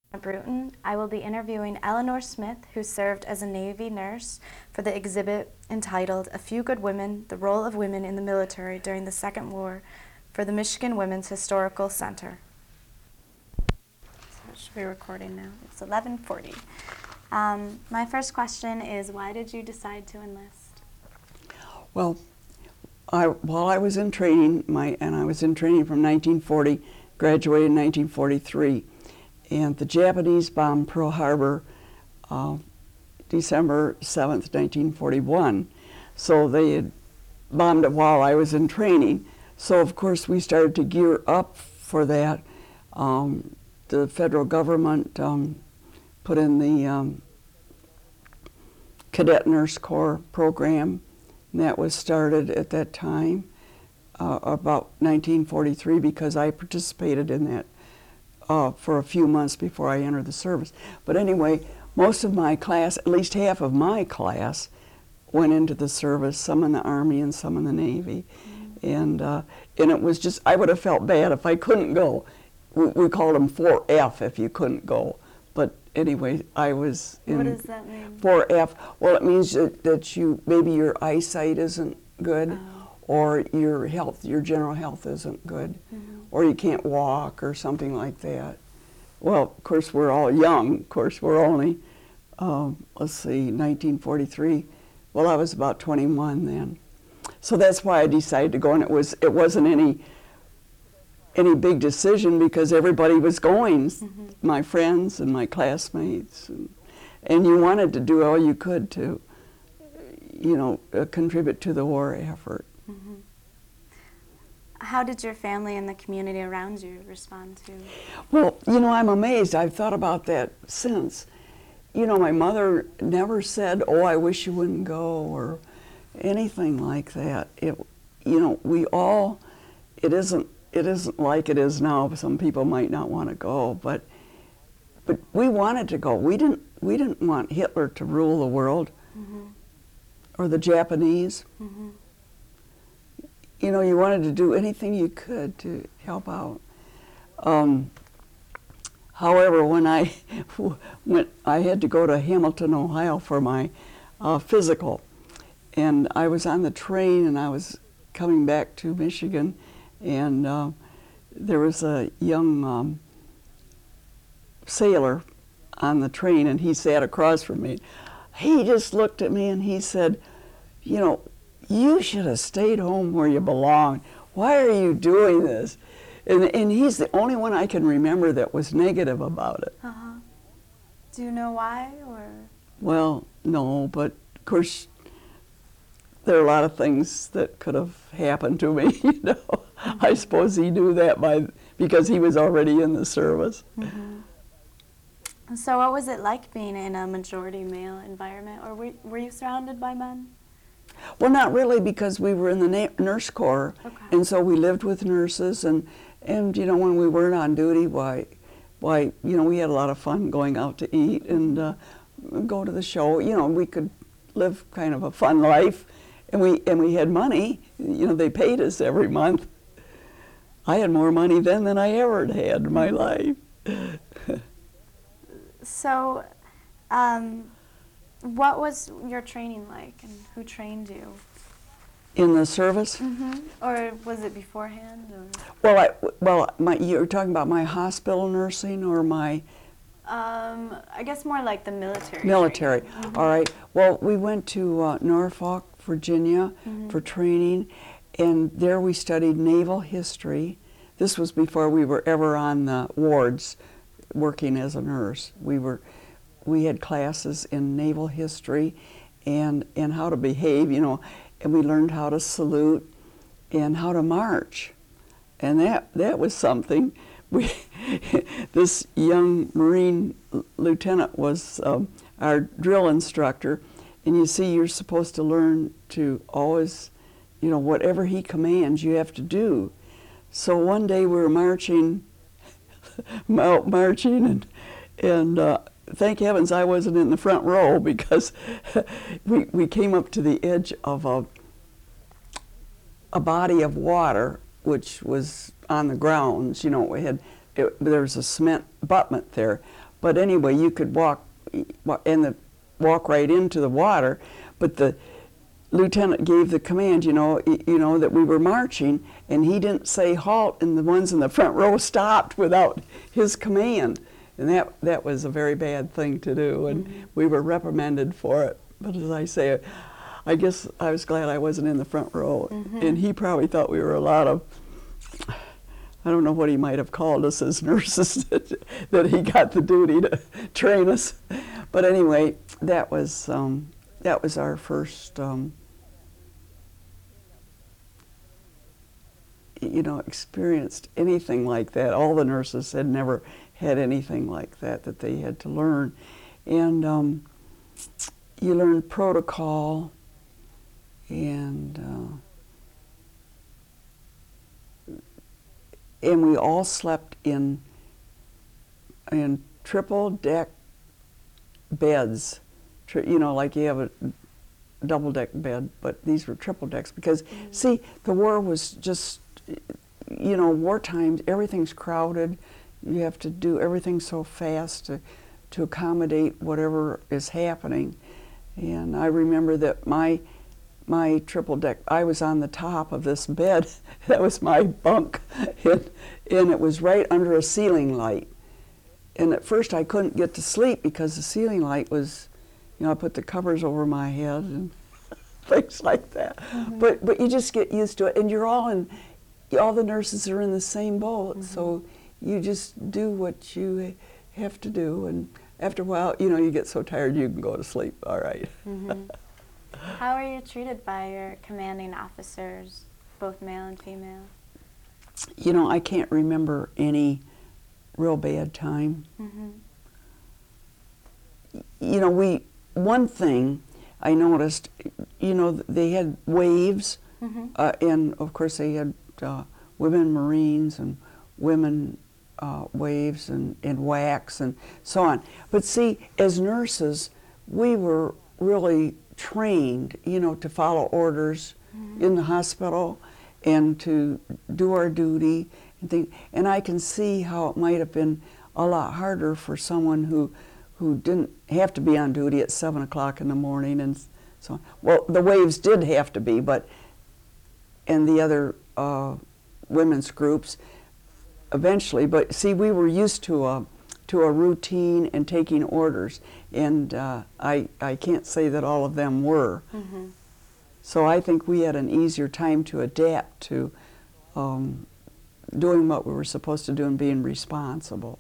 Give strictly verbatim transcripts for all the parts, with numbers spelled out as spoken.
Bruton. I will be interviewing Eleanor Smith, who served as a Navy nurse, for the exhibit entitled A Few Good Women, The Role of Women in the Military During the Second War for the Michigan Women's Historical Center. So it should be recording now. It's eleven forty. Um, my first question is, why did you decide to enlist? Well, I, while I was in training, my, and I was in training from nineteen forty, graduated in nineteen forty-three, and the Japanese bombed Pearl Harbor uh, December seventh, nineteen forty-one. So they had bombed it while I was in training. So of course we started to gear up for that. Um, the federal government um, put in the um, Cadet Nurse Corps program, and that was started at that time, uh, about nineteen forty-three, because I participated in that uh, for a few months before I entered the service. But anyway, most of my class, at least half of my class, went into the service, some in the Army and some in the Navy. Mm-hmm. And uh, and it was just, I would have felt bad if I couldn't go. We, we called them four F if you couldn't go. But anyway, I was in What does that mean? four F. Well, it means that, that you, maybe your eyesight isn't good, Oh. or your health, your general health isn't good, mm-hmm. or you can't walk or something like that. Well, of course, we're all young. Of course, we're only, um, let's see, nineteen forty-three. Well, I was about twenty-one then. So that's why I decided to go, and it, was, it wasn't any any big decision because everybody was going, mm-hmm. my friends and my classmates, and, and you wanted to do all you could to, you know, uh, contribute to the war effort. Mm-hmm. How did your family and the community around you respond to? Well, you know, I'm amazed. I've thought about that since. You know, my mother never said, "Oh, I wish you wouldn't go," or anything like that. It, you know, we all, it isn't, it isn't like it is now. Some people might not want to go, but, but we wanted to go. We didn't, we didn't want Hitler to rule the world, mm-hmm. or the Japanese. Mm-hmm. You know, you wanted to do anything you could to help out. Um, however, when I went, I had to go to Hamilton, Ohio for my uh, physical, and I was on the train and I was coming back to Michigan, and uh, there was a young um, sailor on the train, and he sat across from me. He just looked at me and he said, "You know, you should have stayed home where you belong. Why are you doing this?" And, and he's the only one I can remember that was negative about it. Uh-huh. Do you know why, or? Well, no, but of course, there are a lot of things that could have happened to me, you know. Mm-hmm. I suppose he knew that by because he was already in the service. Mm-hmm. So what was it like being in a majority male environment, or were, were you surrounded by men? Well, not really, because we were in the na- nurse corps, okay. and so we lived with nurses, and, and you know, when we weren't on duty, why, why, you know, we had a lot of fun going out to eat and uh, go to the show. You know, we could live kind of a fun life, and we and we had money. You know, they paid us every month. I had more money then than I ever had in my life. So, um, what was your training like, and who trained you? In the service? Mm-hmm. Or was it beforehand? Or? Well, I, well, my, you're talking about my hospital nursing or my? Um, I guess more like the military. Military. Mm-hmm. All right. Well, we went to uh, Norfolk, Virginia, mm-hmm. for training, and there we studied naval history. This was before we were ever on the wards working as a nurse. We were, we had classes in naval history and, and how to behave, you know, and we learned how to salute and how to march. And that, that was something. We, this young Marine lieutenant was um, our drill instructor, and you see, you're supposed to learn to always, you know, whatever he commands, you have to do. So one day we were marching, out marching, and, and uh, thank heavens I wasn't in the front row, because we, we came up to the edge of a, a body of water, which was on the grounds. You know, we had, it, there was a cement abutment there, But anyway, you could walk and the, walk right into the water, but the lieutenant gave the command, you know, you know, that we were marching, and he didn't say halt, and the ones in the front row stopped without his command. And that, that was a very bad thing to do, and mm-hmm. we were reprimanded for it. But as I say, I guess I was glad I wasn't in the front row, mm-hmm. and he probably thought we were a lot of, I don't know what he might have called us as nurses, that, that he got the duty to train us. But anyway, that was, um, that was our first, um, you know, experienced anything like that. All the nurses had never had anything like that that they had to learn. And um, you learn protocol, and uh, and we all slept in in triple deck beds. Tri you know, like you have a double deck bed, but these were triple decks because, mm-hmm. see, the war was just, you know, war times, everything's crowded. You have to do everything so fast to, to accommodate whatever is happening. And I remember that my, my triple deck, I was on the top of this bed. That was my bunk. And, and it was right under a ceiling light. And at first I couldn't get to sleep because the ceiling light was, you know, I put the covers over my head and things like that. Mm-hmm. But but you just get used to it, and you're all in, all the nurses are in the same boat, mm-hmm. so you just do what you have to do, and after a while, you know, you get so tired you can go to sleep. All right. Mm-hmm. How are you treated by your commanding officers, both male and female? You know, I can't remember any real bad time. Mm-hmm. You know, we, one thing I noticed, you know, they had waves, mm-hmm. uh, and of course they had uh, women Marines and women uh, waves and, and wax and so on. But see, as nurses, we were really trained, you know, to follow orders mm-hmm. in the hospital and to do our duty and things. And I can see how it might have been a lot harder for someone who who didn't have to be on duty at seven o'clock in the morning and so on. Well, the waves did have to be, but, and the other uh, women's groups eventually, but see, we were used to a, to a routine and taking orders, and uh, I, I can't say that all of them were. Mm-hmm. So I think we had an easier time to adapt to um, doing what we were supposed to do and being responsible.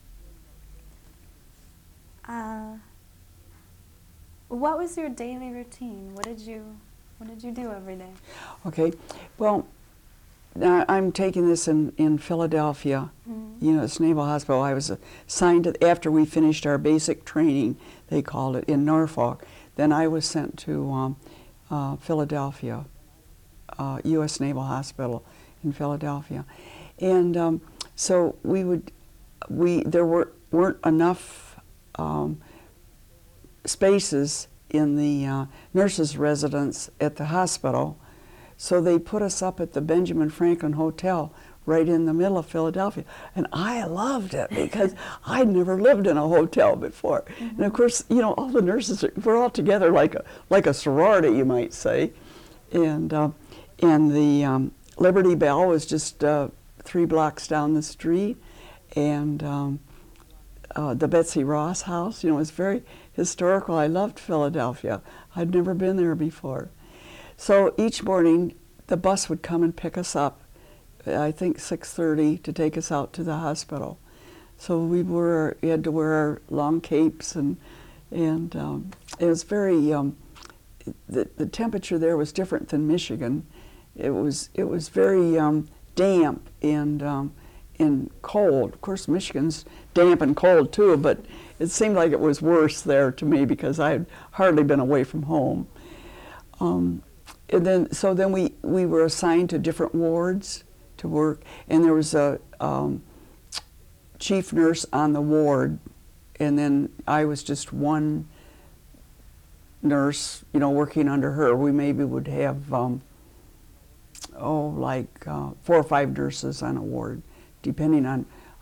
Uh, what was your daily routine? What did you, what did you do every day? Okay, well, uh, I'm taking this in, in Philadelphia, mm-hmm. you know, it's Naval Hospital. I was assigned to, after we finished our basic training, they called it, in Norfolk. Then I was sent to um, uh, Philadelphia, uh, U S Naval Hospital in Philadelphia. And um, so we would, we, there were, weren't enough Um, spaces in the uh, nurses' residence at the hospital, so they put us up at the Benjamin Franklin Hotel right in the middle of Philadelphia. And I loved it because I'd never lived in a hotel before. Mm-hmm. And of course, you know, all the nurses, are, we're all together like a, like a sorority, you might say. And, uh, and the um, Liberty Bell was just uh, three blocks down the street. And um, Uh, the Betsy Ross house, you know, it was very historical. I loved Philadelphia. I'd never been there before. So each morning, the bus would come and pick us up, I think six thirty, to take us out to the hospital. So we were, we had to wear our long capes, and and um, it was very, um, the, the temperature there was different than Michigan. It was, it was very um, damp and um, and cold. Of course, Michigan's damp and cold too, but it seemed like it was worse there to me because I had hardly been away from home. Um, and then, so then we, we were assigned to different wards to work, and there was a um, chief nurse on the ward, and then I was just one nurse, you know, working under her. We maybe would have, um, oh, like uh, four or five nurses on a ward, depending on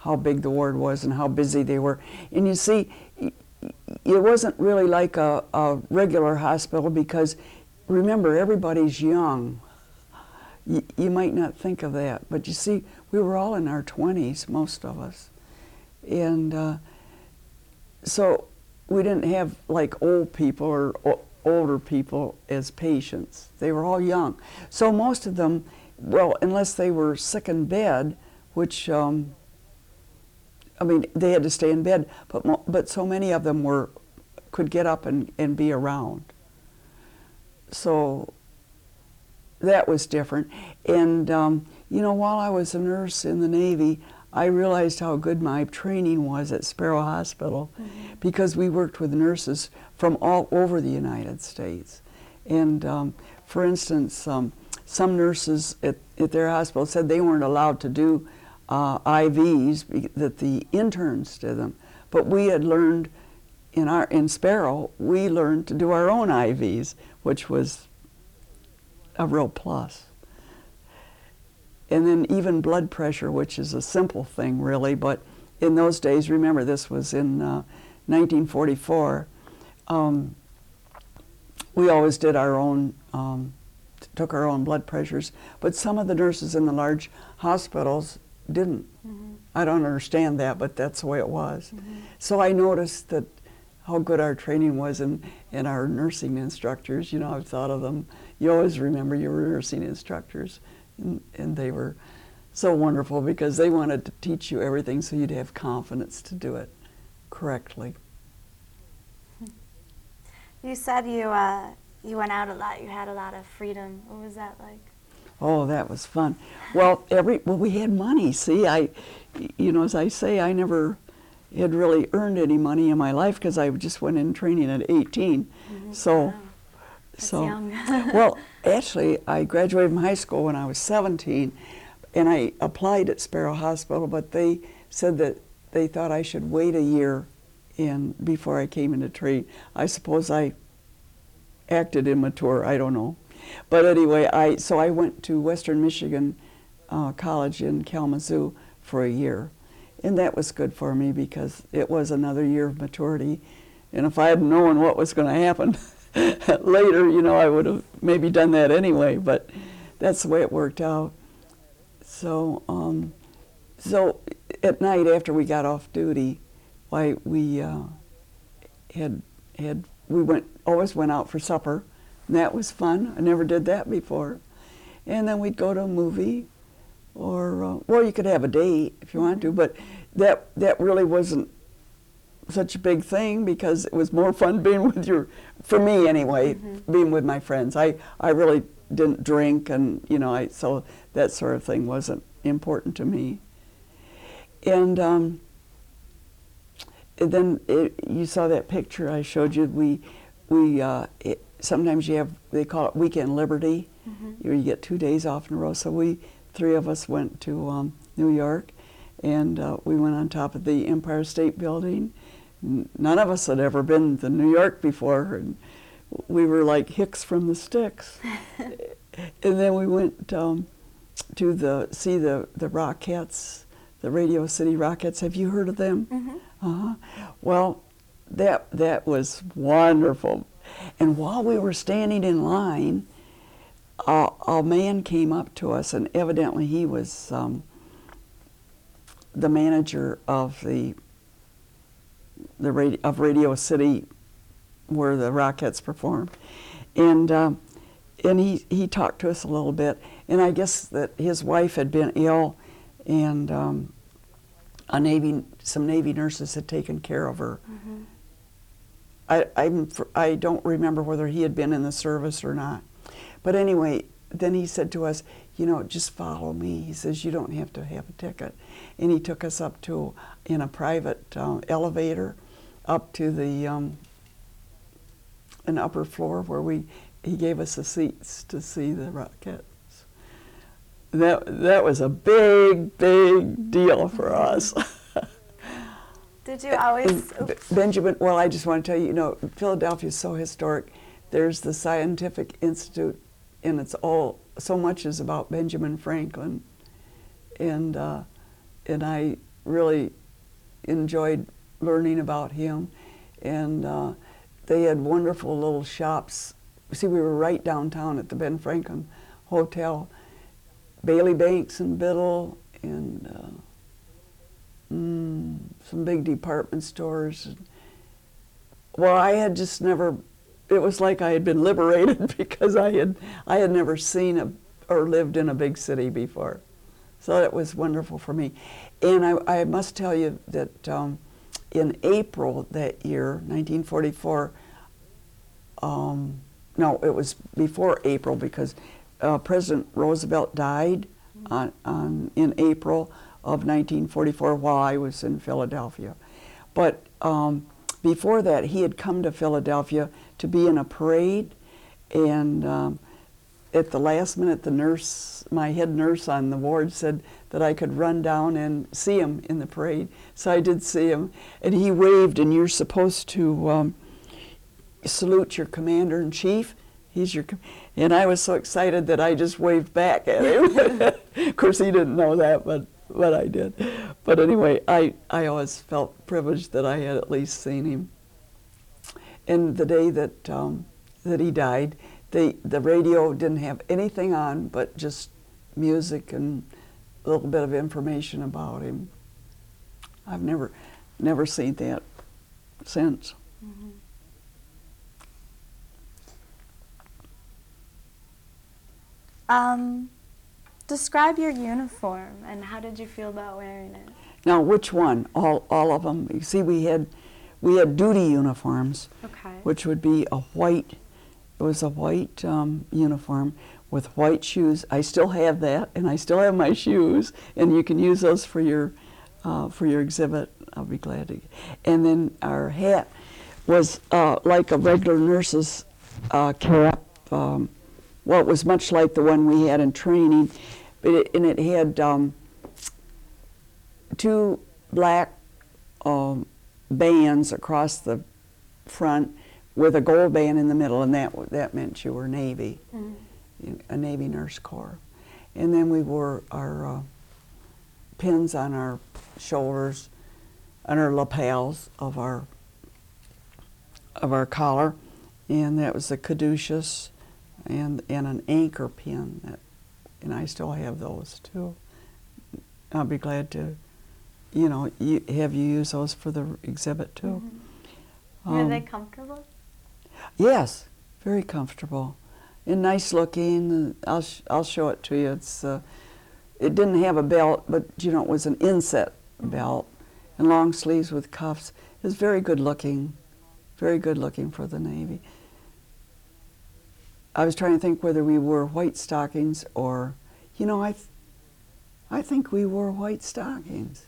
how big the ward was and how busy they were. And you see, it wasn't really like a, a regular hospital because, remember, everybody's young. You, you might not think of that, but you see, we were all in our twenties, most of us. And uh, so we didn't have like old people or o older people as patients. They were all young. So most of them, well, unless they were sick in bed, which, um, I mean, they had to stay in bed, but, mo but so many of them were, could get up and, and be around. So that was different. And, um, you know, while I was a nurse in the Navy, I realized how good my training was at Sparrow Hospital, mm-hmm. because we worked with nurses from all over the United States. And um, for instance, um, some nurses at, at their hospital said they weren't allowed to do uh, I Vs, that the interns did them. But we had learned in, our, in Sparrow, we learned to do our own I Vs, which was a real plus. And then even blood pressure, which is a simple thing really, but in those days, remember this was in uh, nineteen forty-four, um, we always did our own, um, took our own blood pressures, but some of the nurses in the large hospitals didn't. Mm-hmm. I don't understand that, but that's the way it was. Mm-hmm. So I noticed that how good our training was, and, and our nursing instructors, you know, I've thought of them. You always remember your nursing instructors. And, and they were so wonderful because they wanted to teach you everything so you'd have confidence to do it correctly. You said you uh, you went out a lot. You had a lot of freedom. What was that like? Oh, that was fun. Well, every well, we had money. See, I, you know, as I say, I never had really earned any money in my life because I just went in training at eighteen. Mm-hmm. So. Wow. That's So, young. well, actually, I graduated from high school when I was seventeen, and I applied at Sparrow Hospital, but they said that they thought I should wait a year in before I came into trade. I suppose I acted immature, I don't know. But anyway, I so I went to Western Michigan uh, College in Kalamazoo for a year, and that was good for me because it was another year of maturity, and if I had known what was going to happen later, you know, I would have maybe done that anyway, but that's the way it worked out. So, um, so at night after we got off duty, why we uh, had had we went always went out for supper, and that was fun. I never did that before, and then we'd go to a movie, or uh, well, you could have a date if you wanted to, but that that really wasn't such a big thing because it was more fun being with your, for me anyway, mm-hmm. being with my friends. I, I really didn't drink, and you know, I so that sort of thing wasn't important to me. And, um, and then it, you saw that picture I showed you. We, we uh, it, sometimes you have, they call it weekend liberty. Mm-hmm. you, you get two days off in a row. So we, three of us went to um, New York, and uh, we went on top of the Empire State Building. None of us had ever been to New York before, and we were like hicks from the sticks. And then we went um, to the see the the Rockettes, the Radio City Rockettes. Have you heard of them? Mm-hmm. Uh-huh. Well, that that was wonderful. And while we were standing in line, uh, a man came up to us, and evidently he was um, the manager of the the radio, of Radio City, where the Rockettes performed, and um, and he he talked to us a little bit, and I guess that his wife had been ill, and um, a Navy some Navy nurses had taken care of her. Mm-hmm. I I'm, I don't remember whether he had been in the service or not, but anyway, then he said to us, you know, just follow me. He says, you don't have to have a ticket. And he took us up to, in a private uh, elevator, up to the, um, an upper floor where we, he gave us the seats to see the Rockettes. That, that was a big, big deal for us. Did you always? And Benjamin, well, I just want to tell you, you know, Philadelphia is so historic. There's the Scientific Institute, and it's all, so much is about Benjamin Franklin. And uh, and I really enjoyed learning about him. And uh, they had wonderful little shops. See, we were right downtown at the Ben Franklin Hotel. Bailey Banks and Biddle, and uh, mm, some big department stores. Well, I had just never, it was like I had been liberated because I had, I had never seen a, or lived in a big city before. So that was wonderful for me. And I, I must tell you that um, in April that year, nineteen forty-four, um, no, it was before April because uh, President Roosevelt died on, on, in April of nineteen forty-four while I was in Philadelphia. But um, before that, he had come to Philadelphia to be in a parade, and um, at the last minute, the nurse, my head nurse on the ward, said that I could run down and see him in the parade. So I did see him, and he waved, and you're supposed to um, salute your commander-in-chief. He's your, and I was so excited that I just waved back at him. Of course, he didn't know that, but but I did. But anyway, I, I always felt privileged that I had at least seen him. And the day that um, that he died, they, the radio didn't have anything on but just music and a little bit of information about him. I've never never seen that since. Mm-hmm. Um, describe your uniform and how did you feel about wearing it? Now, which one? All, all of them. You see, we had, we had duty uniforms, Okay. which would be a white. It was a white um, uniform with white shoes. I still have that, and I still have my shoes, and you can use those for your, uh, for your exhibit. I'll be glad to. And then our hat was uh, like a regular nurse's uh, cap. Um, well, it was much like the one we had in training, but it, and it had um, two black um, bands across the front with a gold band in the middle, and that that meant you were Navy, mm-hmm. a Navy Nurse Corps. And then we wore our uh, pins on our shoulders, on our lapels of our of our collar, and that was the caduceus, and and an anchor pin, that, and I still have those too. I'll be glad to, you know, you, have you use those for the exhibit too. Mm-hmm. Um, Are they comfortable? Yes, very comfortable, and nice looking. And I'll sh I'll show it to you. It's uh, it didn't have a belt, but you know it was an inset belt, and long sleeves with cuffs. It was very good looking, very good looking for the Navy. I was trying to think whether we wore white stockings or, you know, I, th I think we wore white stockings.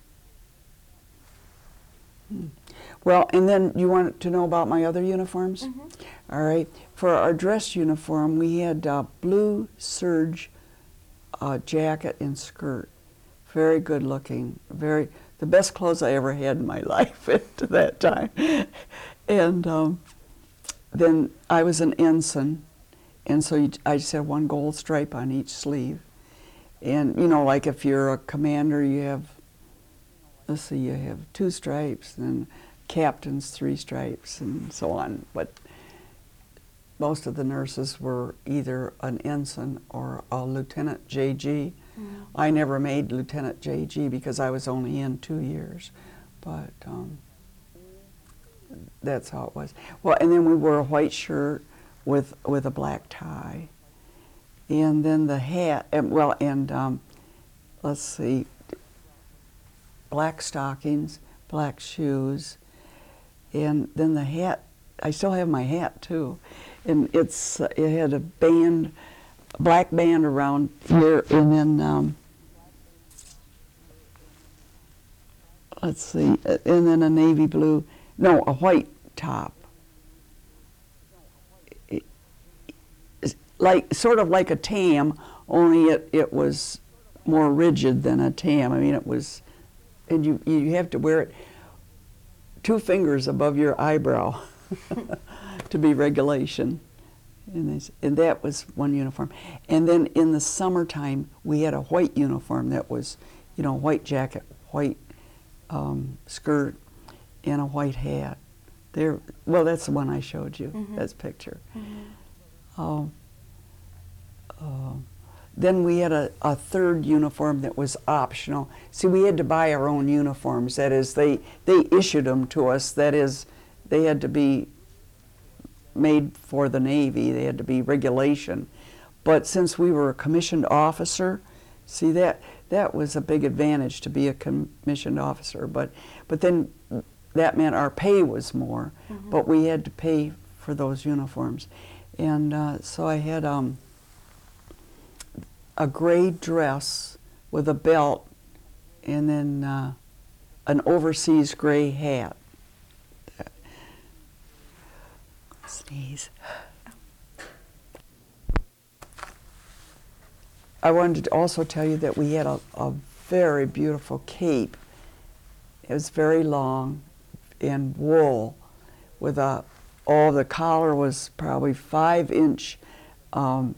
Hmm. Well, and then you want to know about my other uniforms? Mm-hmm. All right. For our dress uniform, we had uh, blue serge uh, jacket and skirt. Very good looking. Very the best clothes I ever had in my life at that time. And um, then I was an ensign. And so you, I just had one gold stripe on each sleeve. And, you know, like if you're a commander, you have, let's see, you have two stripes, and captains, three stripes, and so on. But most of the nurses were either an ensign or a lieutenant J G. Mm. I never made lieutenant J G because I was only in two years. But um, that's how it was. Well, and then we wore a white shirt with with a black tie, and then the hat. And, well, and um, let's see, black stockings, black shoes, and then the hat. I still have my hat too, and it's uh, it had a band, a black band around here, and then um, let's see, and then a navy blue, no, a white top. Like sort of like a tam, only it it was more rigid than a tam. I mean, it was, and you you have to wear it two fingers above your eyebrow to be regulation. And, this, and that was one uniform. And then in the summertime, we had a white uniform that was, you know, white jacket, white um, skirt and a white hat. There, well, that's the one I showed you. Mhm. That's picture. Mhm. Um, uh, then we had a, a third uniform that was optional. See, we had to buy our own uniforms. That is, they they issued them to us. That is, they had to be made for the Navy. They had to be regulation. But since we were a commissioned officer, see that that was a big advantage to be a commissioned officer. But but then that meant our pay was more. Mhm. But we had to pay for those uniforms, and uh, so I had um, a gray dress with a belt, and then uh, an overseas gray hat. Sneeze. I wanted to also tell you that we had a, a very beautiful cape. It was very long in wool with a, oh, the collar was probably five inch um,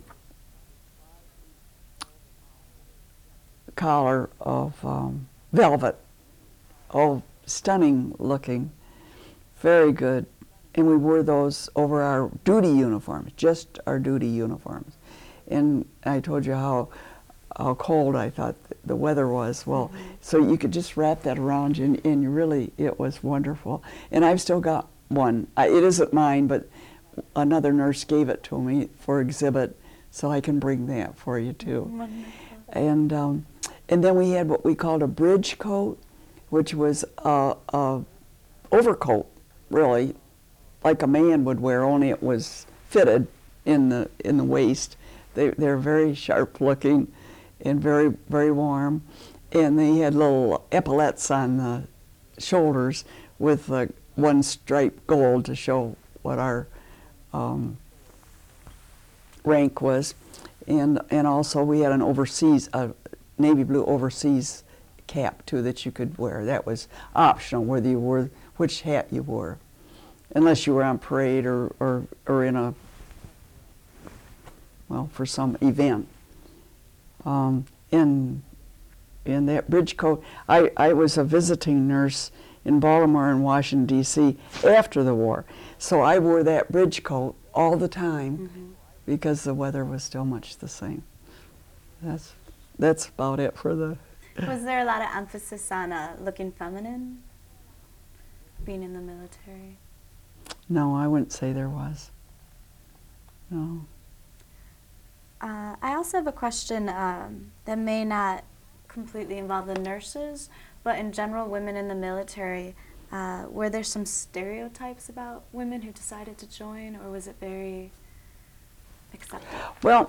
collar of um, velvet. Oh, stunning looking, very good. And we wore those over our duty uniforms, just our duty uniforms. And I told you how how cold I thought the weather was. Well, Mm-hmm. so you could just wrap that around you, and, and really, it was wonderful. And I've still got one. I, it isn't mine, but another nurse gave it to me for exhibit, so I can bring that for you too. Wonderful. And um, and then we had what we called a bridge coat, which was a, a overcoat, really, like a man would wear, only it was fitted in the in the waist. They they're very sharp looking, and very very warm, and they had little epaulets on the shoulders with uh, one stripe gold to show what our um, rank was, and and also we had an overseas a navy blue overseas cap too that you could wear. That was optional whether you wore which hat you wore, unless you were on parade or or, or in a well for some event. Um, in in that bridge coat, I, I was a visiting nurse in Baltimore and Washington D C after the war, so I wore that bridge coat all the time Mm-hmm. because the weather was still much the same. That's that's about it for the. Was there a lot of emphasis on uh, looking feminine, being in the military? No, I wouldn't say there was. No. Uh, I also have a question um, that may not completely involve the nurses, but in general, women in the military. Uh, were there some stereotypes about women who decided to join, or was it very accepted? Well,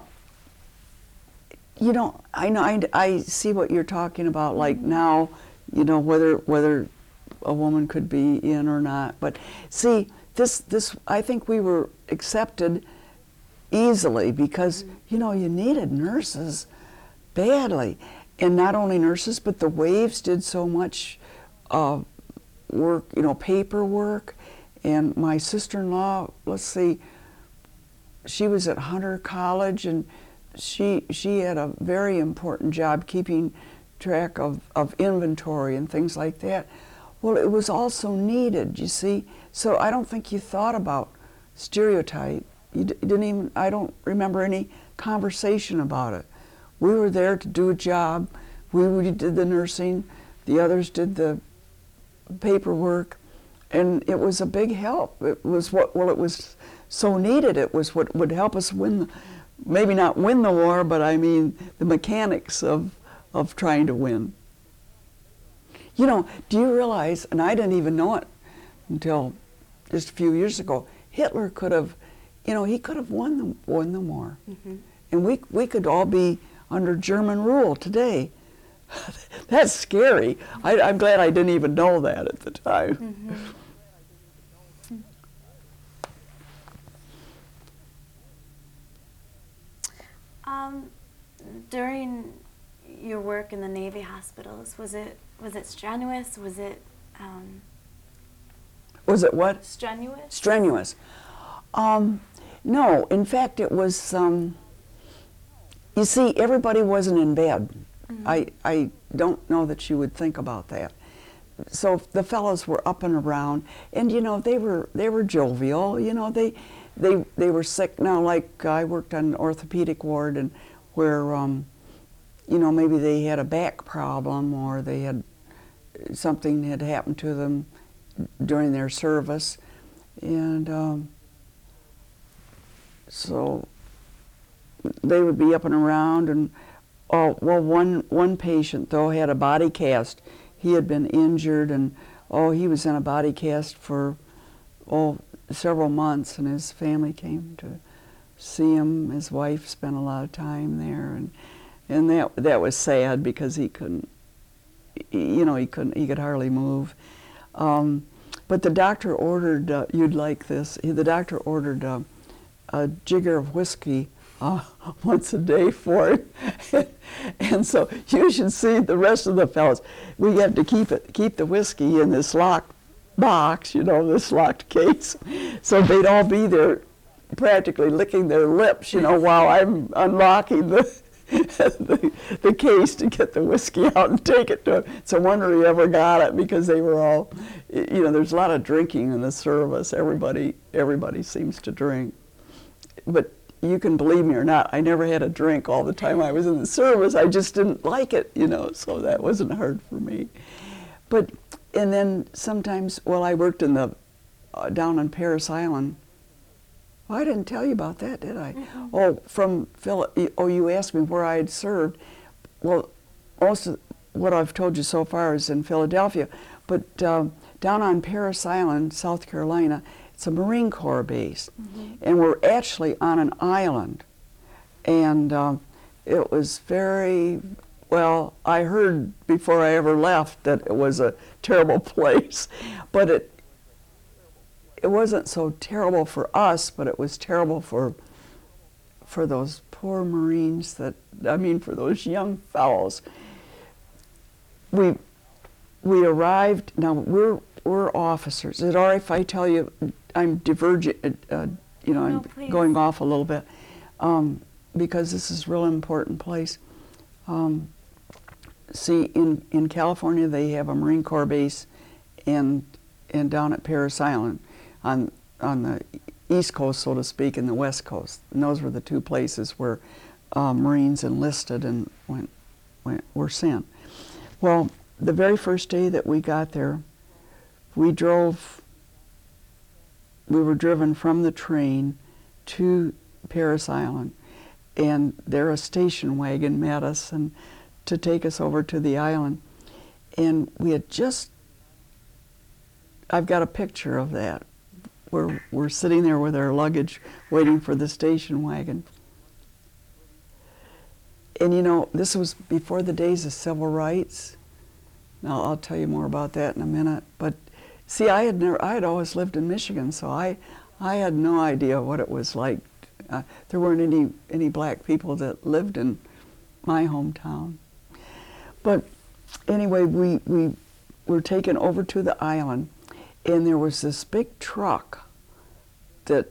you know, I know I, I see what you're talking about. Like Mm-hmm. now, you know, whether whether a woman could be in or not. But see, this this I think we were accepted easily because Mm-hmm. you know you needed nurses badly, and not only nurses, but the Waves did so much uh, work, you know, paperwork. And my sister-in-law, let's see, she was at Hunter College, and she she had a very important job keeping track of, of inventory and things like that. Well, it was also needed, you see. So I don't think you thought about stereotype. You, d- you didn't even, I don't remember any conversation about it. We were there to do a job. We, we did the nursing. The others did the paperwork. And it was a big help. It was what, well, it was so needed. It was what would help us win, the, maybe not win the war, but I mean the mechanics of, of trying to win. You know, do you realize, and I didn't even know it until just a few years ago, Hitler could have, you know, he could have won the, won the war. Mm-hmm. And we, we could all be under German rule today. That's scary. I, I'm glad I didn't even know that at the time. Mm-hmm. Um, during your work in the Navy hospitals, was it was it strenuous? Was it um, Was it what? strenuous? Strenuous. Um, no, in fact, it was, um, you see, everybody wasn't in bed. Mhm. I, I don't know that you would think about that. so the fellows were up and around, and you know they were they were jovial. You know they they they were sick. Now, like I worked on an orthopedic ward, and where um, you know maybe they had a back problem or they had something had happened to them during their service, and um, so they would be up and around. And oh well, one one patient though had a body cast. He had been injured, and oh, he was in a body cast for oh several months, and his family came to see him. His wife spent a lot of time there, and and that that was sad because he couldn't, you know, he couldn't, he could hardly move. Um, but the doctor ordered, uh, you'd like this. The doctor ordered uh, a jigger of whiskey Uh, once a day for it. And so you should see the rest of the fellows. We had to keep it, keep the whiskey in this locked box, you know, this locked case. So they'd all be there practically licking their lips, you know, while I'm unlocking the, the, the case to get the whiskey out and take it to him. It's a wonder he ever got it, because they were all, you know, there's a lot of drinking in the service. Everybody, everybody seems to drink. But you can believe me or not, I never had a drink all the time I was in the service. I just didn't like it, you know, so that wasn't hard for me. But, and then sometimes, well, I worked in the, uh, down on Parris Island. Well, I didn't tell you about that, did I? Mm-hmm. Oh, from Phil, oh, you asked me where I had served. Well, most of what I've told you so far is in Philadelphia, but um, down on Parris Island, South Carolina, it's a Marine Corps base, mm-hmm. and we're actually on an island, and um, it was very, well, I heard before I ever left that it was a terrible place, but it it wasn't so terrible for us, but it was terrible for for those poor Marines that, I mean, for those young fellows. We we arrived, now we're we're officers. Is it all right if I tell you, I'm diverging, uh, you know, No, I'm please. going off a little bit, um, because this is a real important place. Um, see, in, in California, they have a Marine Corps base, and and down at Parris Island, on on the East Coast, so to speak, and the West Coast. And those were the two places where uh, Marines enlisted and went, went were sent. Well, the very first day that we got there, we drove, we were driven from the train to Parris Island, and there a station wagon met us and to take us over to the island. And we had just, I've got a picture of that, where we're sitting there with our luggage waiting for the station wagon. And you know, this was before the days of civil rights. Now, I'll tell you more about that in a minute, but see, I had never, I had always lived in Michigan, so I, I had no idea what it was like. Uh, there weren't any, any black people that lived in my hometown. But anyway, we, we were taken over to the island, and there was this big truck that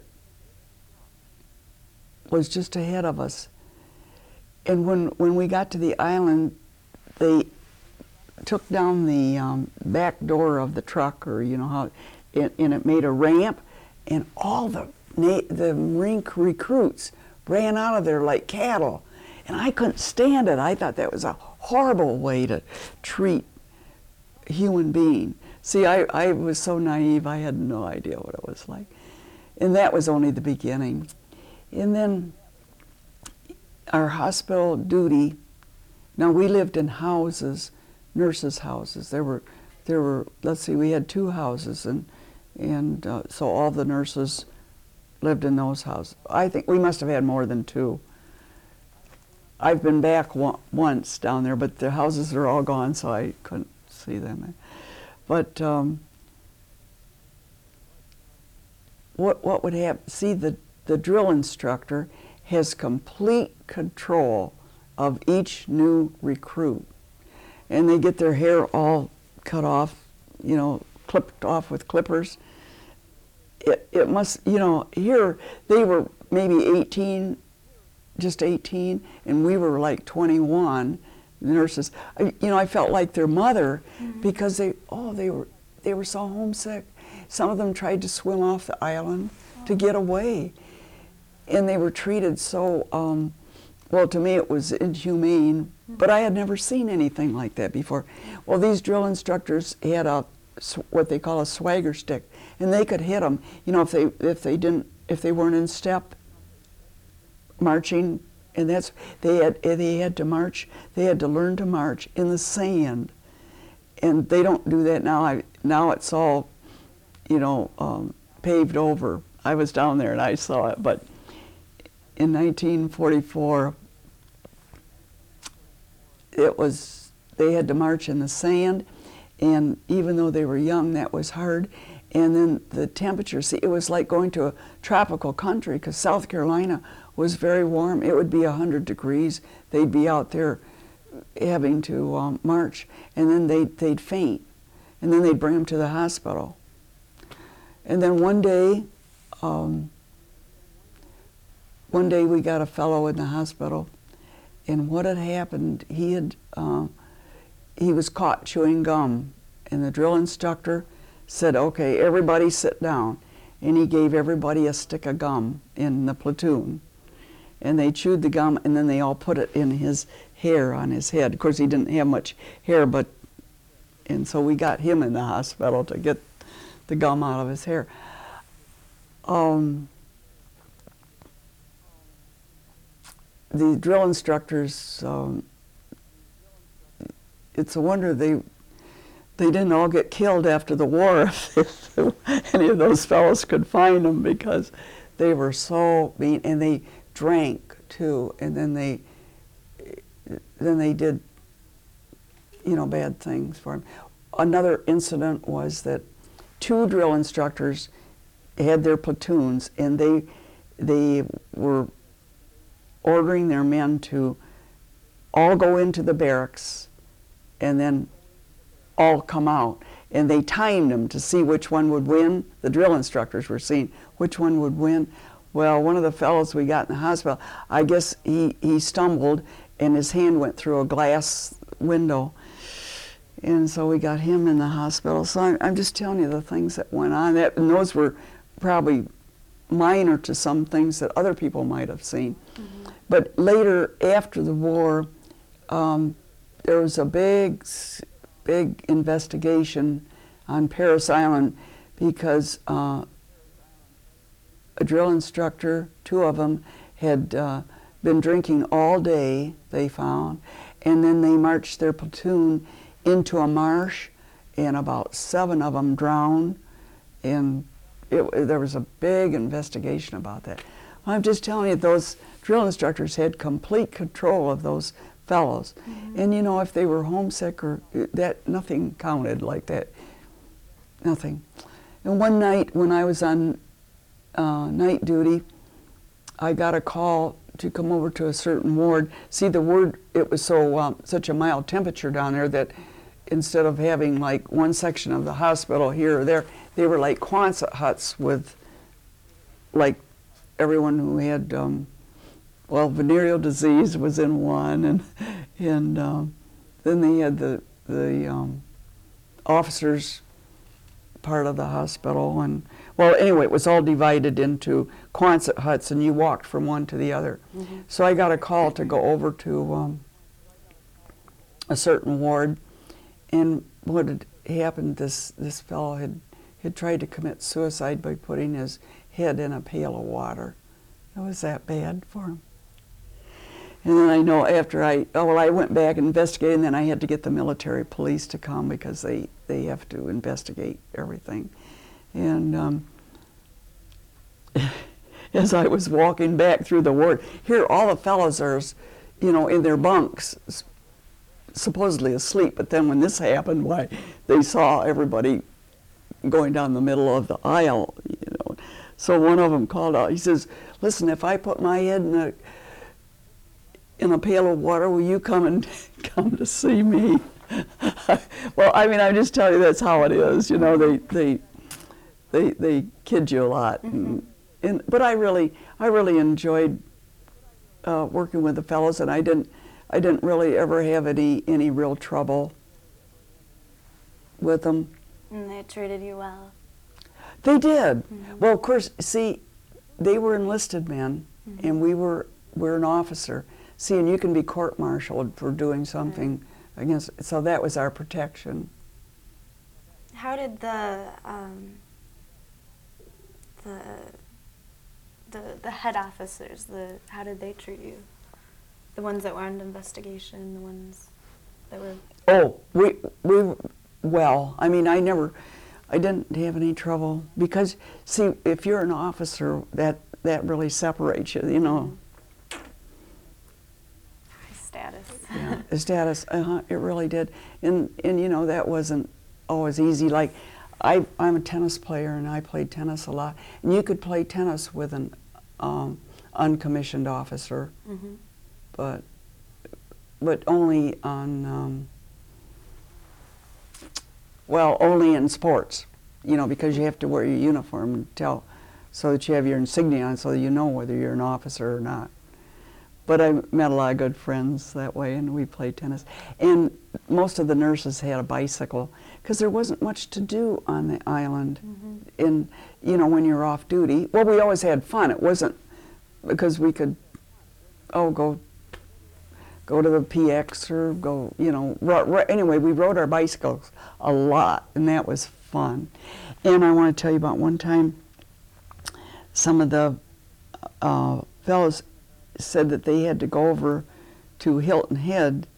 was just ahead of us. And when, when we got to the island, they took down the um, back door of the truck, or you know how, and, and it made a ramp, and all the na the Marine recruits ran out of there like cattle, and I couldn't stand it. I thought that was a horrible way to treat a human being. See, I, I was so naive, I had no idea what it was like, and that was only the beginning. And then our hospital duty. Now we lived in houses. Nurses' houses. There were, there were. Let's see, we had two houses, and and uh, so all the nurses lived in those houses. I think we must have had more than two. I've been back one, once down there, but the houses are all gone, so I couldn't see them. But um, what what would happen? See, the the drill instructor has complete control of each new recruit. And they get their hair all cut off, you know, clipped off with clippers. It, it must, you know, here they were maybe eighteen, just eighteen, and we were like twenty-one, the nurses. I, you know, I felt like their mother because they, oh, they were, they were so homesick. Some of them tried to swim off the island to get away, and they were treated so, um, well, to me it was inhumane, but I had never seen anything like that before. Well, these drill instructors had a, what they call a swagger stick, and they could hit them, you know, if they, if they didn't, if they weren't in step, marching, and that's, they had, they had to march, they had to learn to march in the sand, and they don't do that now. I, now it's all, you know, um, paved over. I was down there and I saw it, but in nineteen forty-four, it was, they had to march in the sand, and even though they were young, that was hard. And then the temperature, see, it was like going to a tropical country, because South Carolina was very warm. It would be one hundred degrees. They'd be out there having to um, march, and then they'd, they'd faint, and then they'd bring them to the hospital. And then one day, um, one day we got a fellow in the hospital, and what had happened, he had, uh, he was caught chewing gum, and the drill instructor said, okay, everybody sit down. And he gave everybody a stick of gum in the platoon. And they chewed the gum, and then they all put it in his hair on his head. Of course, he didn't have much hair, but, and so we got him in the hospital to get the gum out of his hair. Um, the drill instructors, um, it's a wonder they they didn't all get killed after the war if any of those fellows could find them, because they were so mean, and they drank too, and then they then they did, you know, bad things for him. Another incident was that two drill instructors had their platoons, and they they were ordering their men to all go into the barracks and then all come out. And they timed them to see which one would win. The drill instructors were seeing which one would win. Well, one of the fellows we got in the hospital, I guess he, he stumbled and his hand went through a glass window. And so we got him in the hospital. So I'm, I'm just telling you the things that went on. That, and those were probably minor to some things that other people might have seen. Mm-hmm. But later, after the war, um, there was a big, big investigation on Parris Island because uh, a drill instructor, two of them, had uh, been drinking all day, they found, and then they marched their platoon into a marsh, and about seven of them drowned, and it, there was a big investigation about that. I'm just telling you, those drill instructors had complete control of those fellows. Mm-hmm. And you know, if they were homesick or that, nothing counted like that, nothing. And one night when I was on uh, night duty, I got a call to come over to a certain ward. See, the ward, it was so um, such a mild temperature down there that instead of having like one section of the hospital here or there, they were like Quonset huts with like everyone who had, um, well, venereal disease was in one, and and um, then they had the the um, officers part of the hospital, and well, anyway, it was all divided into Quonset huts, and you walked from one to the other. Mm-hmm. So I got a call to go over to um, a certain ward, and what had happened, this this fellow had had tried to commit suicide by putting his head in a pail of water. It was that bad for him. And then I know after I, oh, well, I went back and investigated, and then I had to get the military police to come because they, they have to investigate everything. And um, as I was walking back through the ward, here all the fellows are, you know, in their bunks, supposedly asleep. But then when this happened, why, they saw everybody going down the middle of the aisle, you know. So one of them called out, he says, listen, if I put my head in a in a pail of water, will you come and come to see me? Well, I mean, I just tell you that's how it is. You know, they they they they kid you a lot, mm-hmm. and, and but I really I really enjoyed uh, working with the fellows, and I didn't I didn't really ever have any, any real trouble with them. And they treated you well. They did. Mm-hmm. Well, of course, see, they were enlisted men, Mm-hmm. and we were, we're an officer. See, and you can be court-martialed for doing something Right. against, so that was our protection. How did the um, the the the head officers, the how did they treat you? The ones that were under investigation, the ones that were. Oh, we, we, well, I mean, I never, I didn't have any trouble, because, see, if you're an officer, that, that really separates you, you know. High status. Yeah, the status, uh-huh, it really did. And, and, you know, that wasn't always easy. Like, I, I'm a tennis player, and I played tennis a lot. And you could play tennis with an um, uncommissioned officer, Mm-hmm. but, but only on, um, well, only in sports, you know, because you have to wear your uniform and tell, so that you have your insignia on, so that you know whether you're an officer or not. But I met a lot of good friends that way, and we played tennis. And most of the nurses had a bicycle, because there wasn't much to do on the island. Mm-hmm. In, you know, when you're off duty. Well, we always had fun. It wasn't because we could, oh, go go to the P X or go, you know, ro ro anyway, we rode our bicycles a lot, and that was fun. And I want to tell you about one time, some of the uh, fellows said that they had to go over to Hilton Head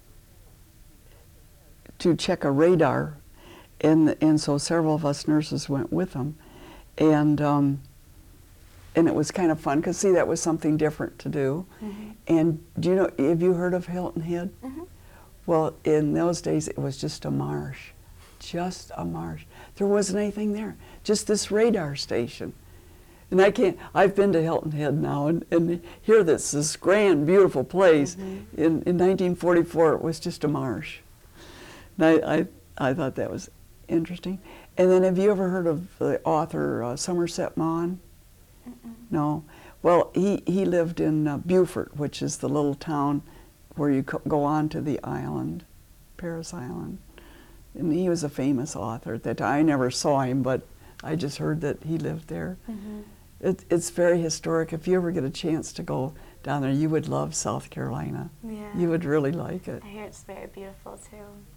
to check a radar, and and so several of us nurses went with them, and um, and it was kind of fun, because see, that was something different to do. Mm-hmm. And do you know, have you heard of Hilton Head? Mm-hmm. Well, in those days it was just a marsh, just a marsh. There wasn't anything there, just this radar station. And I can't, I've been to Hilton Head now, and, and here this, this grand, beautiful place. Mm-hmm. In, in nineteen forty-four, it was just a marsh. And I, I, I thought that was interesting. And then have you ever heard of the author uh, Somerset Maugham? Mm-mm. No. Well, he, he lived in uh, Beaufort, which is the little town where you co go on to the island, Paris Island. And he was a famous author at that time. I never saw him, but I just heard that he lived there. Mm-hmm. It, it's very historic. If you ever get a chance to go down there, you would love South Carolina. Yeah. You would really like it. I hear it's very beautiful too.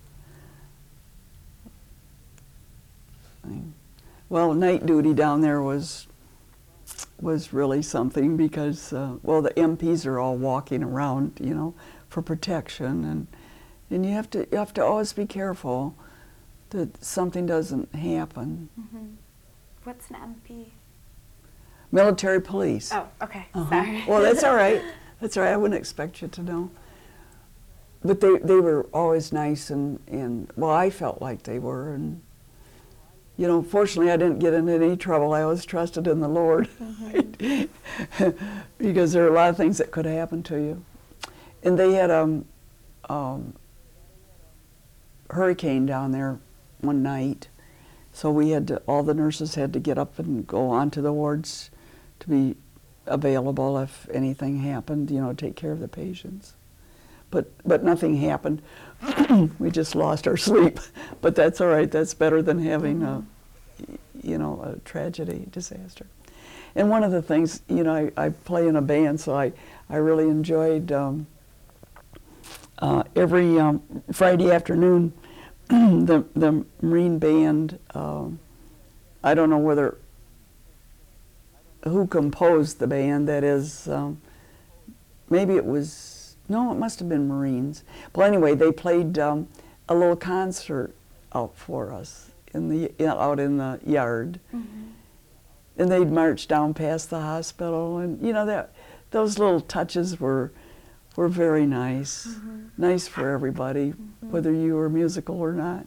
I mean, well, night duty down there was was really something, because, uh, well, the M Ps are all walking around, you know, for protection, and and you have to you have to always be careful that something doesn't happen. Mm-hmm. What's an M P? Military police. Oh, okay. Uh-huh. Sorry. Well, that's all right. That's all right. I wouldn't expect you to know. But they they were always nice, and and well, I felt like they were, and you know, fortunately, I didn't get into any trouble. I always trusted in the Lord, mm-hmm. because there are a lot of things that could happen to you. And they had a um, um, hurricane down there one night, so we had to, all the nurses had to get up and go onto the wards to be available if anything happened, you know, take care of the patients. But but nothing happened. We just lost our sleep. But that's all right. That's better than having a, you know, a tragedy, disaster. And one of the things, you know, I, I play in a band, so I, I really enjoyed um, uh, every um, Friday afternoon, the, the Marine Band, um, I don't know whether, who composed the band, that is, um, maybe it was, no, it must have been Marines. But anyway, they played um, a little concert out for us in the out in the yard, Mm-hmm. and they'd march down past the hospital, and you know that those little touches were were very nice, Mm-hmm. nice for everybody, Mm-hmm. whether you were musical or not.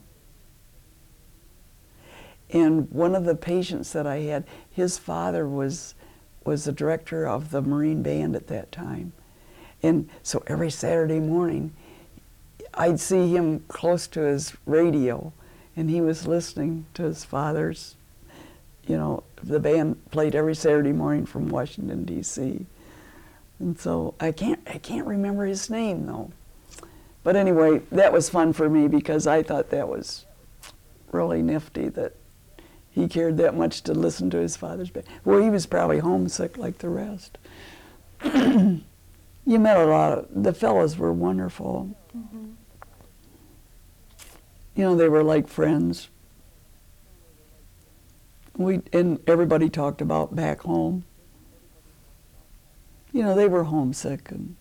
And one of the patients that I had, his father was was the director of the Marine Band at that time. And so every Saturday morning, I'd see him close to his radio, and he was listening to his father's, you know, the band played every Saturday morning from Washington, D C And so I can't, I can't remember his name, though. But anyway, that was fun for me because I thought that was really nifty that he cared that much to listen to his father's band. Well, he was probably homesick like the rest. You met a lot of, the fellows were wonderful. Mm-hmm. You know, they were like friends. We, and everybody talked about back home. You know, they were homesick. And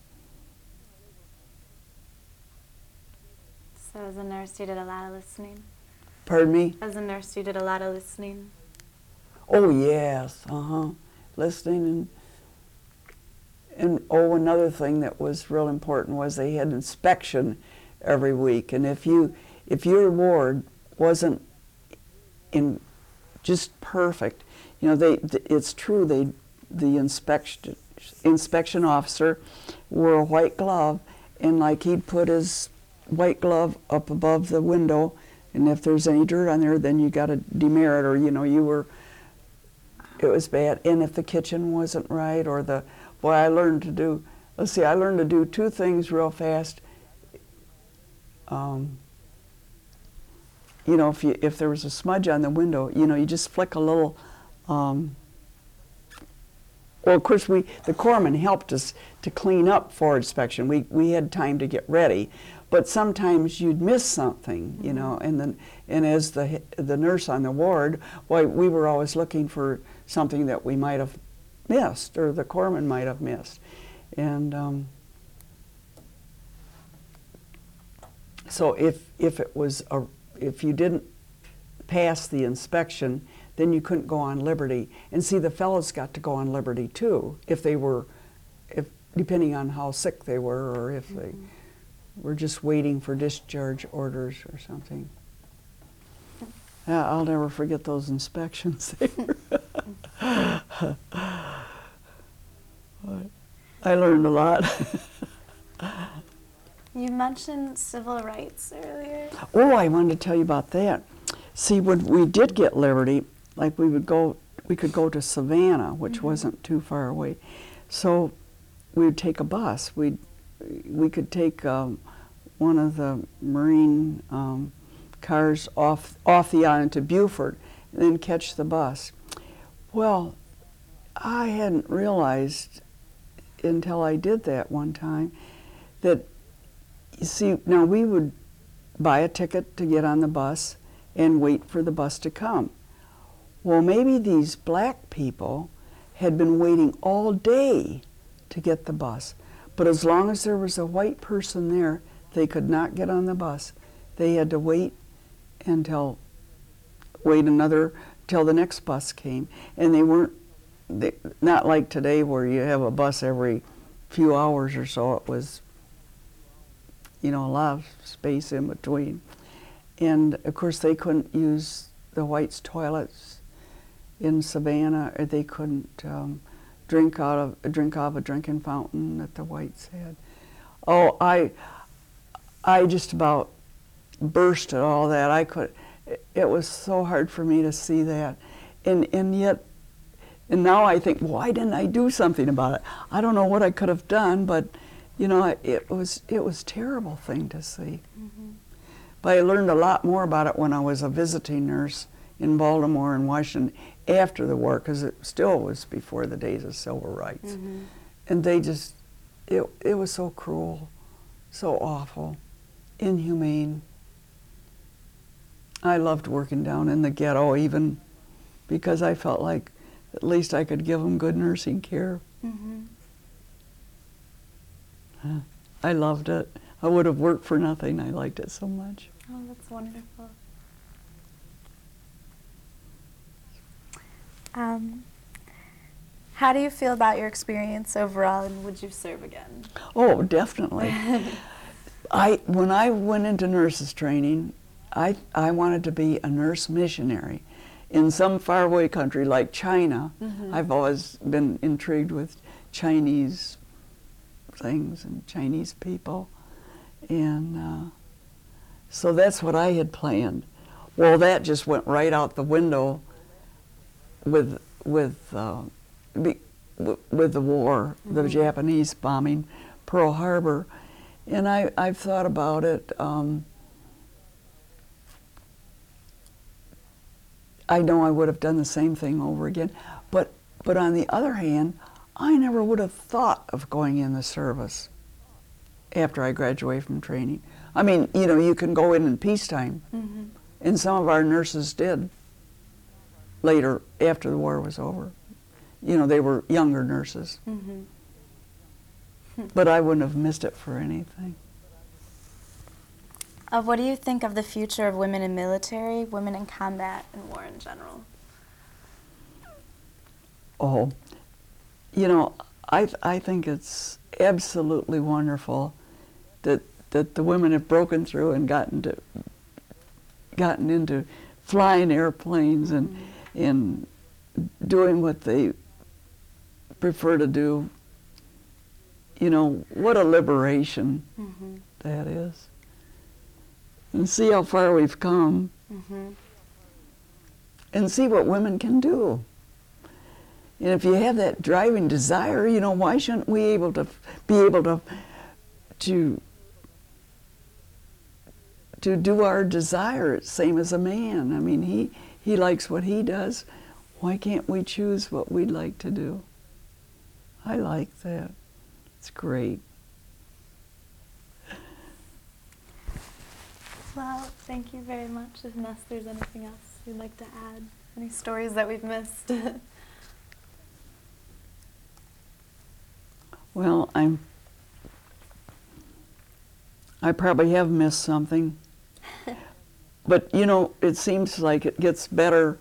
So as a nurse, you did a lot of listening? pardon me? As a nurse, you did a lot of listening? Oh, yes, uh-huh. Listening and, and oh, another thing that was real important was they had inspection every week. And if you, if your ward wasn't in just perfect, you know, they, it's true, they, the inspection, inspection officer wore a white glove, and like he'd put his white glove up above the window, and if there's any dirt on there, then you got to demerit, or, you know, you were, it was bad. And if the kitchen wasn't right, or the, boy, I learned to do, let's see, I learned to do two things real fast. Um, you know, if you, if there was a smudge on the window, you know, you just flick a little, um, well, of course, we, the corpsman helped us to clean up for inspection. We, we had time to get ready. But sometimes you'd miss something, you know, and then, and as the the nurse on the ward, why we were always looking for something that we might have missed, or the corpsman might have missed, and um, so if if it was a, if you didn't pass the inspection, then you couldn't go on liberty. And see, the fellows got to go on liberty too, if they were, if depending on how sick they were, or if they. Mm-hmm. We're just waiting for discharge orders or something. Yeah, I'll never forget those inspections. I learned a lot. You mentioned civil rights earlier. Oh, I wanted to tell you about that. See, when we did get liberty, like we would go, we could go to Savannah, which mm-hmm. wasn't too far away. So we would take a bus. We'd we could take um, one of the Marine um, cars off off the island to Beaufort, and then catch the bus. Well, I hadn't realized until I did that one time that, you see, now we would buy a ticket to get on the bus and wait for the bus to come. Well, maybe these black people had been waiting all day to get the bus. But as long as there was a white person there, they could not get on the bus. They had to wait until, wait another, till the next bus came. And they weren't, they, not like today where you have a bus every few hours or so. It was, you know, a lot of space in between. And of course they couldn't use the whites' toilets in Savannah, or they couldn't um, drink out of drink out of a drinking fountain that the whites had. Oh, I, I just about burst at all that. I could. It, it was so hard for me to see that, and and yet, and now I think, why didn't I do something about it? I don't know what I could have done, but, you know, it was it was a terrible thing to see. Mm-hmm. But I learned a lot more about it when I was a visiting nurse in Baltimore and Washington after the war, because it still was before the days of civil rights. Mm-hmm. And they just, it, it was so cruel, so awful, inhumane. I loved working down in the ghetto, even because I felt like at least I could give them good nursing care. Mm-hmm. uh, I loved it. I would have worked for nothing. I liked it so much. Oh, that's wonderful. Um, how do you feel about your experience overall, and would you serve again? Oh, definitely. I when I went into nurses training, I I wanted to be a nurse missionary in some faraway country like China. Mm-hmm. I've always been intrigued with Chinese things and Chinese people, and uh, so that's what I had planned. Well, that just went right out the window with with uh, be, with the war, mm-hmm. the Japanese bombing Pearl Harbor, And I, I've thought about it. Um, I know I would have done the same thing over again, but but on the other hand, I never would have thought of going in the service after I graduated from training. I mean, you know, you can go in in peacetime, Mm-hmm. and some of our nurses did later after the war was over. You know, they were younger nurses, Mm-hmm. but I wouldn't have missed it for anything. Uh, what do you think of the future of women in military, women in combat, and war in general? Oh, you know, I th- I think it's absolutely wonderful that that the women have broken through and gotten to gotten into flying airplanes and Mm-hmm. and doing what they prefer to do. You know, what a liberation Mm-hmm. that is. And see how far we've come, Mm-hmm. and see what women can do. And if you have that driving desire, you know, why shouldn't we able to be able to to to do our desire, same as a man? I mean, he he likes what he does. Why can't we choose what we'd like to do? I like that. It's great. Well, thank you very much. Unless there's anything else you'd like to add, any stories that we've missed. Well, I'm I probably have missed something. But you know, it seems like it gets better,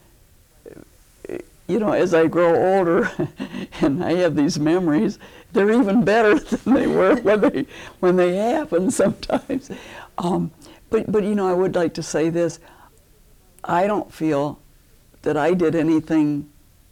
you know, as I grow older and I have these memories. They're even better than they were when they when they happen sometimes. Um, but but you know, I would like to say this. I don't feel that I did anything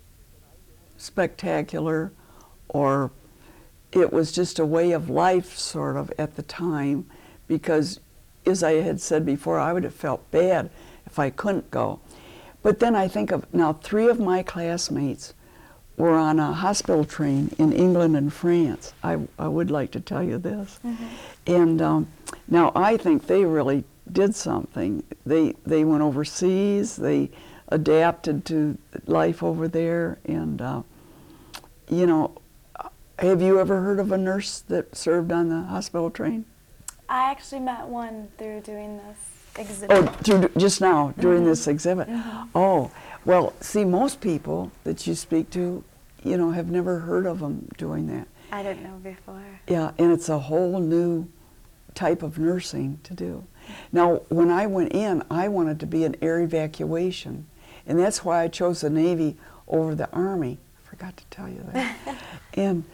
spectacular, or it was just a way of life sort of at the time, because as I had said before, I would have felt bad if I couldn't go. But then I think of, now three of my classmates were on a hospital train in England and France. I, I would like to tell you this. Mm-hmm. And um, now I think they really did something. They, they went overseas, they adapted to life over there, and uh, you know, have you ever heard of a nurse that served on the hospital train? I actually met one through doing this exhibit. Oh, through, just now, during Mhm. this exhibit. Mhm. Oh, well, see, most people that you speak to, you know, have never heard of them doing that. I didn't know before. Yeah, and it's a whole new type of nursing to do. Now, when I went in, I wanted to be an air evacuation, and that's why I chose the Navy over the Army. I forgot to tell you that. and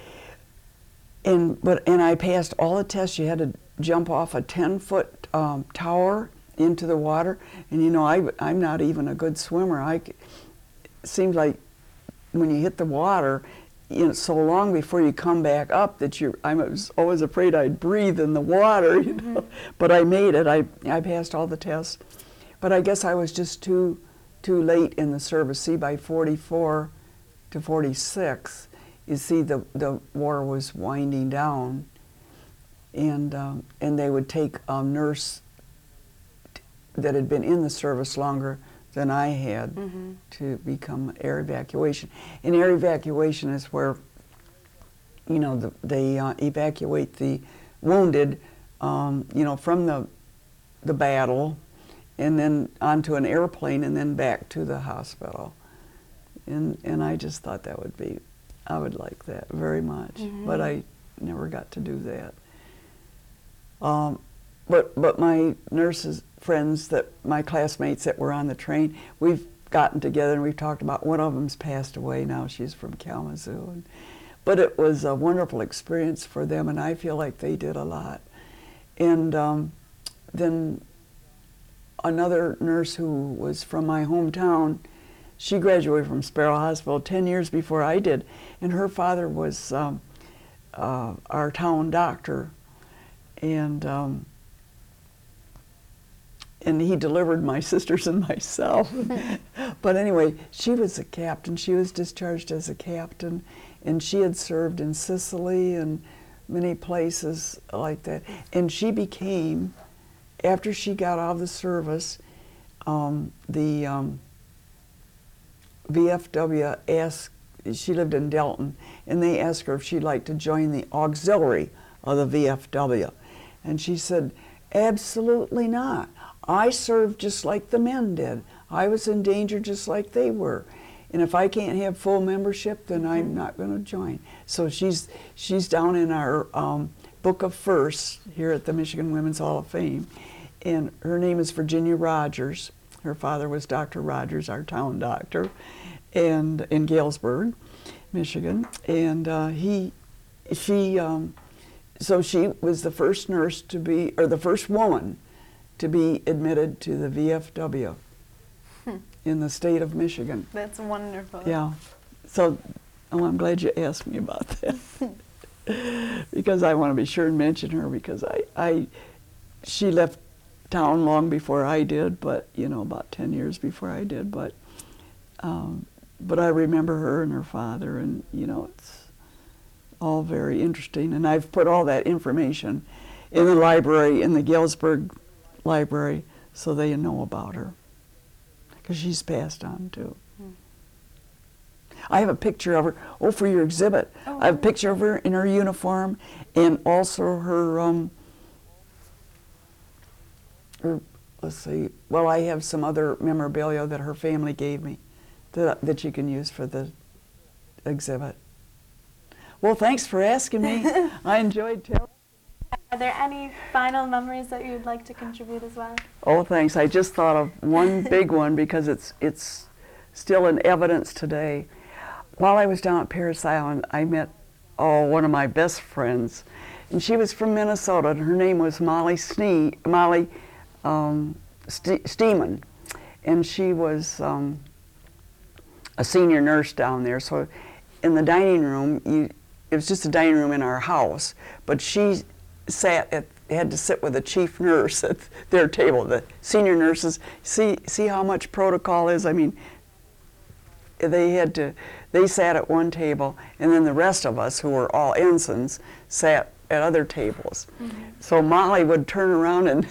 and but and I passed all the tests. You had to jump off a ten-foot um, tower into the water, and you know, I I'm not even a good swimmer. I c- it seems like when you hit the water, you know, so long before you come back up that you I was always afraid I'd breathe in the water, you know. But I made it. I I passed all the tests, but I guess I was just too too late in the service. See, by forty-four to forty-six, you see, the the war was winding down, and um, and they would take a nurse t- that had been in the service longer than I had Mm-hmm. to become air evacuation. And air evacuation is where, you know, the, they uh, evacuate the wounded, um, you know, from the the battle, and then onto an airplane, and then back to the hospital. And and I just thought that would be, I would like that very much, Mhm. but I never got to do that. Um, but but my nurses friends, that my classmates that were on the train, we've gotten together and we've talked about, one of them's passed away now. She's from Kalamazoo, and, but it was a wonderful experience for them, and I feel like they did a lot. And um, then another nurse who was from my hometown, she graduated from Sparrow Hospital ten years before I did, and her father was um, uh, our town doctor, and um, and he delivered my sisters and myself. But anyway, she was a captain. She was discharged as a captain, and she had served in Sicily and many places like that. And she became, after she got out of the service, um, the um, V F W asked, she lived in Delton, and they asked her if she'd like to join the auxiliary of the V F W. And she said, absolutely not. I served just like the men did. I was in danger just like they were. And if I can't have full membership, then I'm not going to join. So she's she's down in our um, Book of Firsts here at the Michigan Women's Hall of Fame. And her name is Virginia Rogers. Her father was Doctor Rogers, our town doctor, and in Galesburg, Michigan. And uh, he, she, um, so she was the first nurse to be, or the first woman to be admitted to the V F W hmm. in the state of Michigan. That's wonderful. Yeah. So, oh, I'm glad you asked me about that. Because I want to be sure and mention her, because I, I, she left town long before I did, but, you know, about ten years before I did, but, um, but I remember her and her father, and, you know, it's all very interesting. And I've put all that information in the library, in the Galesburg Library, so they know about her, because she's passed on too. Hmm. I have a picture of her, oh, for your exhibit. Oh, I have a picture of her in her uniform, and also her, um, her, let's see, well, I have some other memorabilia that her family gave me that, that you can use for the exhibit. Well, thanks for asking me. I enjoyed telling. Are there any final memories that you'd like to contribute as well? Oh, thanks. I just thought of one big one, because it's it's still in evidence today. While I was down at Parris Island, I met oh one of my best friends, and she was from Minnesota, and her name was Molly Snee, Molly um, St Steeman, and she was um, a senior nurse down there. So, in the dining room, you, it was just a dining room in our house, but she sat at, had to sit with the chief nurse at their table. The senior nurses, see see how much protocol is. I mean, they had to, they sat at one table, and then the rest of us, who were all ensigns, sat at other tables. Mm-hmm. So Molly would turn around and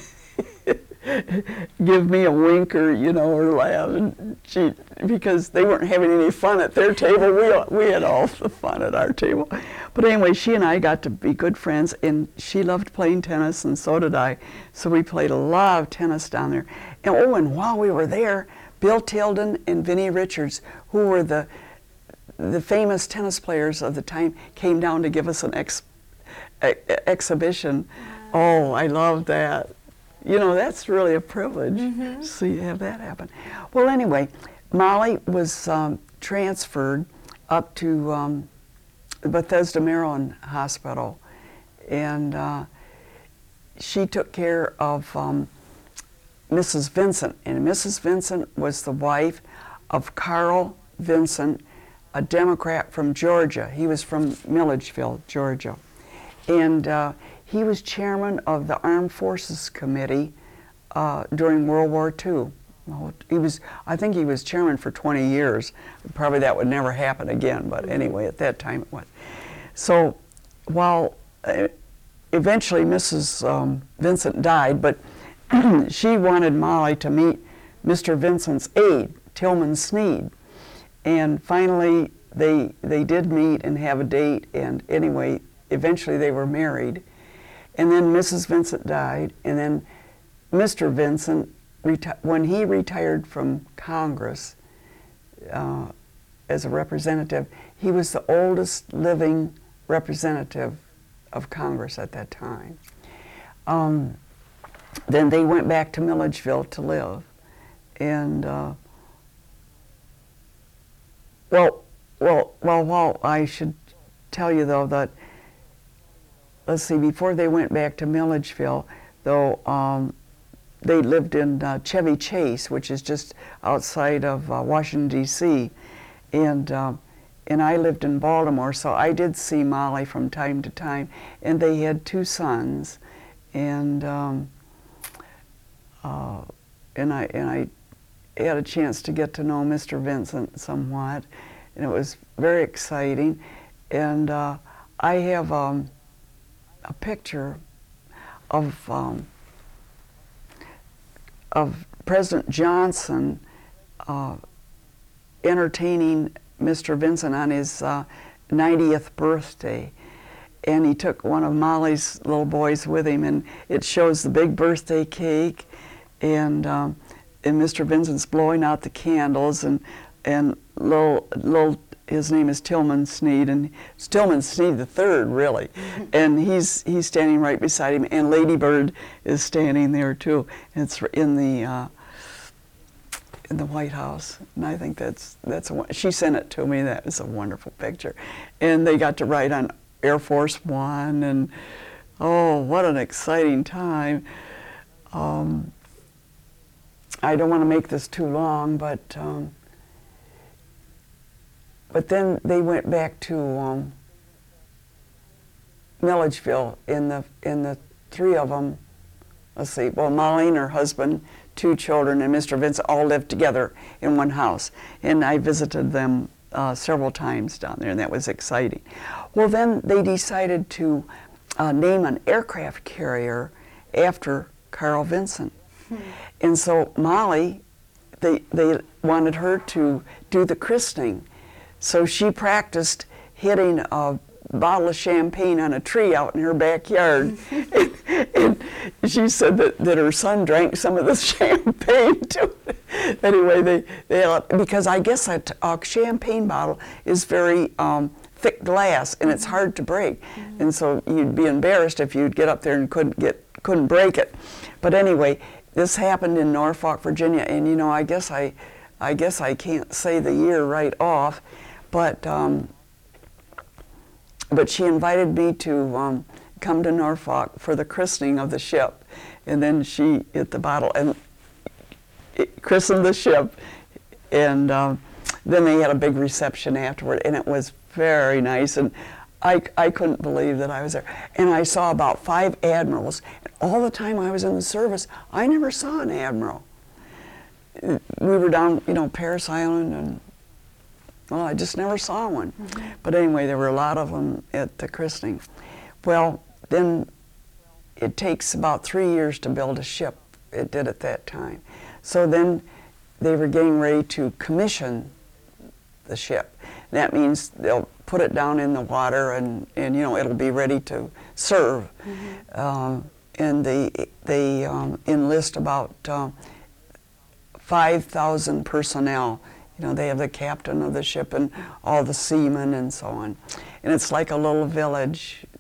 give me a wink, or, you know, or laugh, and she, because they weren't having any fun at their table. We, we had all the fun at our table. But anyway, she and I got to be good friends, and she loved playing tennis, and so did I. So we played a lot of tennis down there. And oh, and while we were there, Bill Tilden and Vinnie Richards, who were the the famous tennis players of the time, came down to give us an ex, a, a, exhibition. Oh, I loved that. You know, that's really a privilege. Mm-hmm. So you have that happen. Well, anyway, Molly was um, transferred up to um, Bethesda, Maryland Hospital, and uh, she took care of um, Missus Vincent, and Missus Vincent was the wife of Carl Vincent, a Democrat from Georgia. He was from Milledgeville, Georgia, and uh, he was chairman of the Armed Forces Committee uh, during World War Two. He was, I think he was chairman for twenty years. Probably that would never happen again, but anyway, at that time it was. So while uh, eventually Missus Um, Vincent died, but she wanted Molly to meet Mister Vincent's aide, Tillman Sneed. And finally they, they did meet and have a date, and anyway, eventually they were married. And then Missus Vincent died, and then Mister Vincent, when he retired from Congress uh, as a representative, he was the oldest living representative of Congress at that time. Um, then they went back to Milledgeville to live, and uh, well, well, well, well, I should tell you though that, let's see, before they went back to Milledgeville, though, um, they lived in uh, Chevy Chase, which is just outside of uh, Washington, D C, and uh, and I lived in Baltimore, so I did see Molly from time to time, and they had two sons, and um, uh, and I and I had a chance to get to know Mister Vincent somewhat, and it was very exciting, and uh, I have um, a picture of um, of President Johnson uh, entertaining Mister Vincent on his uh, ninetieth birthday. And he took one of Molly's little boys with him, and it shows the big birthday cake, and um, and Mister Vincent's blowing out the candles, and and little little his name is Tillman Sneed, and it's Tillman Sneed the third, really, and he's he's standing right beside him, and Lady Bird is standing there too. And it's in the uh, in the White House, and I think that's that's a, she sent it to me. That was a wonderful picture, and they got to ride on Air Force One, and oh, what an exciting time. Um, I don't want to make this too long, but um, but then they went back to um, Milledgeville in the in the three of them. Let's see. Well, Molly and her husband, two children, and Mister Vincent all lived together in one house, and I visited them uh, several times down there, and that was exciting. Well, then they decided to uh, name an aircraft carrier after Carl Vinson. Hmm. And so Molly, they, they wanted her to do the christening. So she practiced hitting a bottle of champagne on a tree out in her backyard. and, and she said that, that her son drank some of the champagne too. Anyway, they, they because I guess a, a champagne bottle is very um, thick glass, and it's hard to break. Mm-hmm. And so you'd be embarrassed if you'd get up there and couldn't get couldn't break it. But anyway, this happened in Norfolk, Virginia, and you know, I guess I I guess I can't say the year right off, but um, but she invited me to um, come to Norfolk for the christening of the ship, and then she hit the bottle and it christened the ship, and um, then they had a big reception afterward, and it was very nice, and I, I couldn't believe that I was there. And I saw about five admirals, and all the time I was in the service, I never saw an admiral. We were down, you know, Paris Island, and well, I just never saw one. Mm-hmm. But anyway, there were a lot of them at the christening. Well, then it takes about three years to build a ship. It did at that time. So then they were getting ready to commission the ship. That means they'll put it down in the water, and, and you know, it'll be ready to serve. Mm-hmm. um, and they, they um, enlist about uh, five thousand personnel. You know, they have the captain of the ship and all the seamen and so on. And it's like a little village